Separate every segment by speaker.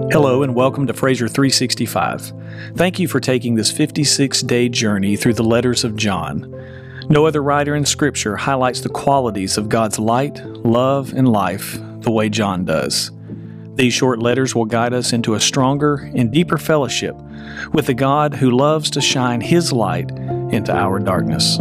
Speaker 1: Hello and welcome to Fraser 365. Thank you for taking this 56-day journey through the letters of John. No other writer in Scripture highlights the qualities of God's light, love, and life the way John does. These short letters will guide us into a stronger and deeper fellowship with the God who loves to shine His light into our darkness.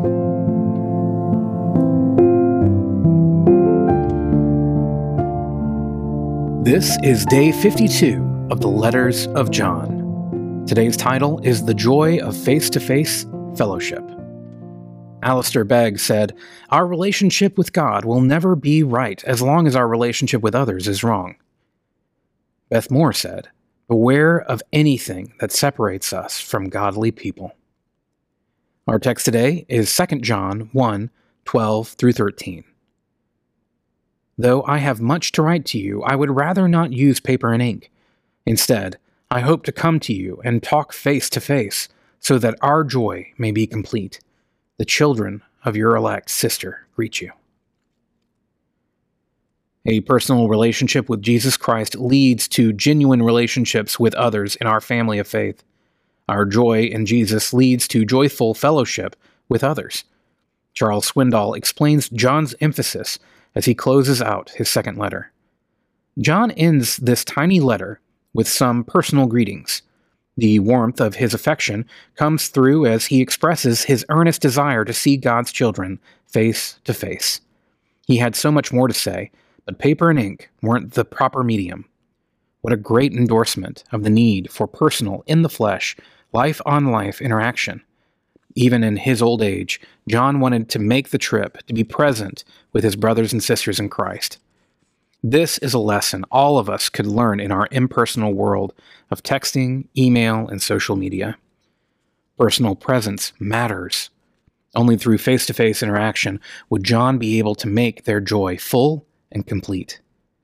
Speaker 2: This is day 52 of the Letters of John. Today's title is The Joy of Face-to-Face Fellowship. Alistair Begg said, "Our relationship with God will never be right as long as our relationship with others is wrong." Beth Moore said, "Beware of anything that separates us from godly people." Our text today is 2 John 1, 12 through 13. Though I have much to write to you, I would rather not use paper and ink. Instead, I hope to come to you and talk face to face, so that our joy may be complete. The children of your elect sister greet you. A personal relationship with Jesus Christ leads to genuine relationships with others in our family of faith. Our joy in Jesus leads to joyful fellowship with others. Charles Swindoll explains John's emphasis as he closes out his second letter. John ends this tiny letter with some personal greetings. The warmth of his affection comes through as he expresses his earnest desire to see God's children face to face. He had so much more to say, but paper and ink weren't the proper medium. What a great endorsement of the need for personal, in-the-flesh, life-on-life interaction. Even in his old age, John wanted to make the trip to be present with his brothers and sisters in Christ. This is a lesson all of us could learn in our impersonal world of texting, email, and social media. Personal presence matters. Only through face-to-face interaction would John be able to make their joy full and complete.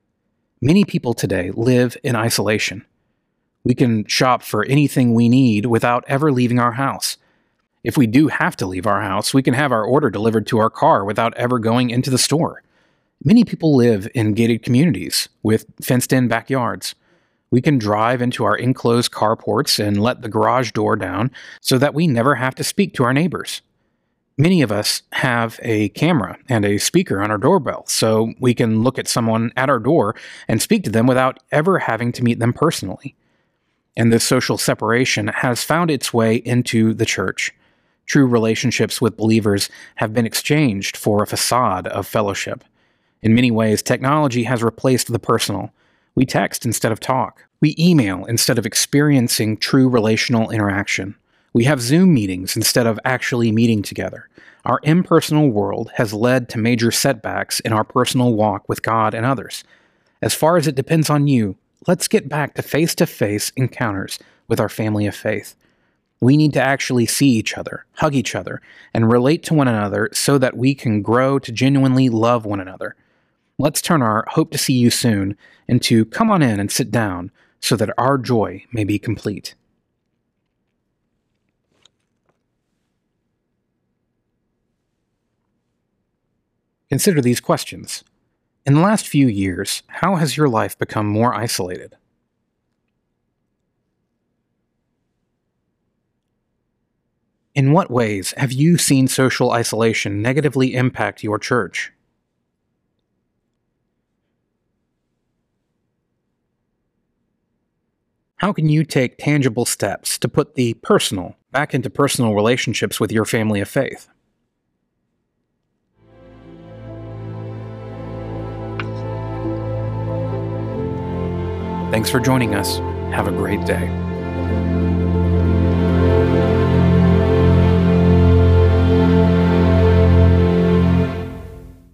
Speaker 2: Many people today live in isolation. We can shop for anything we need without ever leaving our house. If we do have to leave our house, we can have our order delivered to our car without ever going into the store. Many people live in gated communities with fenced-in backyards. We can drive into our enclosed carports and let the garage door down so that we never have to speak to our neighbors. Many of us have a camera and a speaker on our doorbell, so we can look at someone at our door and speak to them without ever having to meet them personally. And this social separation has found its way into the church. True relationships with believers have been exchanged for a facade of fellowship. In many ways, technology has replaced the personal. We text instead of talk. We email instead of experiencing true relational interaction. We have Zoom meetings instead of actually meeting together. Our impersonal world has led to major setbacks in our personal walk with God and others. As far as it depends on you, let's get back to face-to-face encounters with our family of faith. We need to actually see each other, hug each other, and relate to one another so that we can grow to genuinely love one another. Let's turn our hope to see you soon into come on in and sit down so that our joy may be complete. Consider these questions. In the last few years, how has your life become more isolated? In what ways have you seen social isolation negatively impact your church? How can you take tangible steps to put the personal back into personal relationships with your family of faith? Thanks for joining us. Have a great day.